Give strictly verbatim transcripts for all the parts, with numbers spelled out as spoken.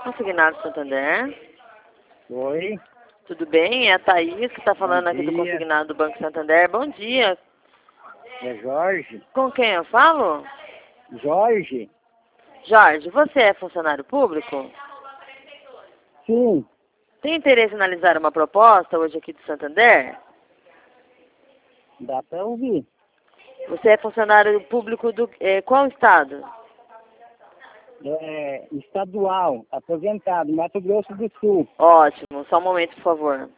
Consignado Santander. Oi. Tudo bem? É a Thaís que está falando aqui do Consignado do Banco Santander. Bom dia. É Jorge. Com quem eu falo? Jorge? Jorge, você é funcionário público? Sim. Tem interesse em analisar uma proposta hoje aqui do Santander? Dá para ouvir. Você é funcionário público do eh, qual estado? É estadual, aposentado, Mato Grosso do Sul. Ótimo. Só um momento, por favor.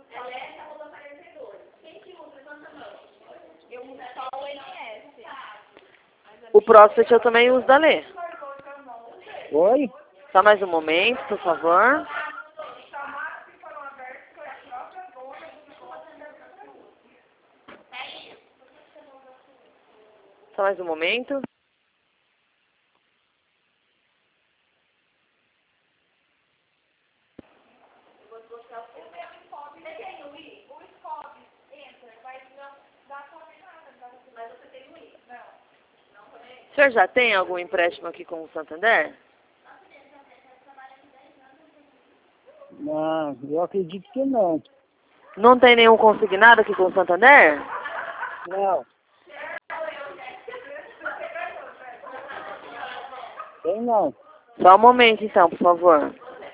O Profit eu também uso da Lê. Oi? Só mais um momento, por favor. Só mais um momento. O senhor já tem algum empréstimo aqui com o Santander? Não, eu acredito que não. Não tem nenhum consignado aqui com o Santander? Não. Tem não. Só um momento, então, por favor.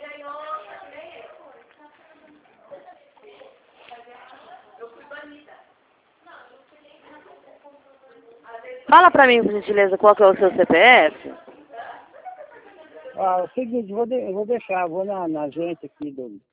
Fala pra mim, por gentileza, qual que é o seu C P F? Ah, é o seguinte, vou de, eu vou deixar, vou na, na agência aqui do,